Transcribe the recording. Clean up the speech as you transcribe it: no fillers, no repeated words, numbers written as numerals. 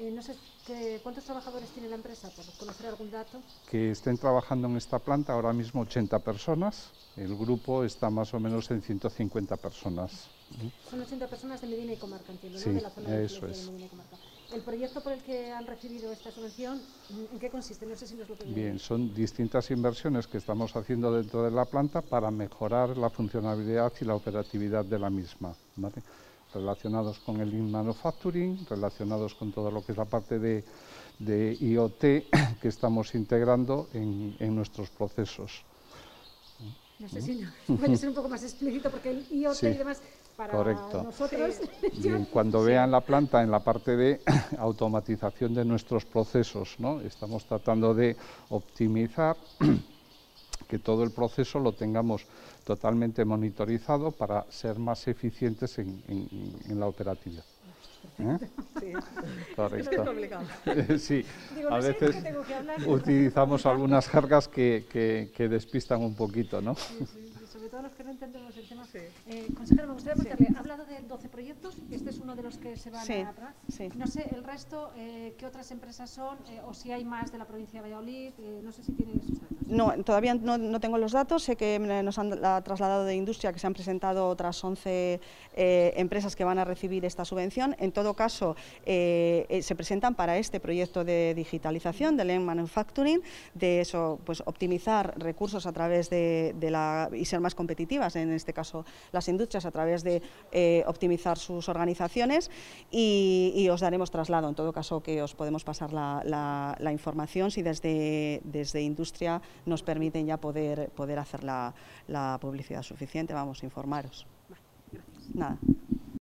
No sé, ¿cuántos trabajadores tiene la empresa, por conocer algún dato? Que estén trabajando en esta planta ahora mismo 80 personas, el grupo está más o menos en 150 personas. Son 80 personas de Medina y Comarca, entiendo, Sí, ¿no? De la zona de eso es. de Medina y Comarca. ¿El proyecto por el que han recibido esta subvención, en qué consiste? No sé si nos lo pueden Bien, son distintas inversiones que estamos haciendo dentro de la planta para mejorar la funcionalidad y la operatividad de la misma, ¿vale? Relacionados con el Lean Manufacturing, relacionados con todo lo que es la parte de IoT que estamos integrando en nuestros procesos. No sé si puede ser un poco más explícito, porque el IoT Sí, y demás, para correcto. nosotros... Bien, cuando vean la planta en la parte de automatización de nuestros procesos, ¿no? Estamos tratando de optimizar que todo el proceso lo tengamos totalmente monitorizado para ser más eficientes en la operatividad. Sí. Correcto. Es que es complicado. Sí, Digo, a no sé de veces qué tengo que hablar. utilizamos algunas jergas que despistan un poquito, ¿no? Sí, sobre todo los que no entendemos el tema. Sí. Consejero, me gustaría preguntarle, ha hablado de 12 proyectos, este es uno de los que se van Sí, a aprobar. sí. No sé, el resto, ¿qué otras empresas son? O si hay más de la provincia de Valladolid, no sé si tienen esos datos. No, todavía no tengo los datos, sé que nos han trasladado de industria que se han presentado otras 11 empresas que van a recibir esta subvención. En todo caso, se presentan para este proyecto de digitalización, de Lean Manufacturing, de eso, pues optimizar recursos a través y ser más competitivas, en este caso las industrias, a través de optimizar sus organizaciones y os daremos traslado, en todo caso que os podemos pasar la información si desde industria nos permiten ya poder hacer la publicidad suficiente, vamos, informaros. Vale, gracias. Nada.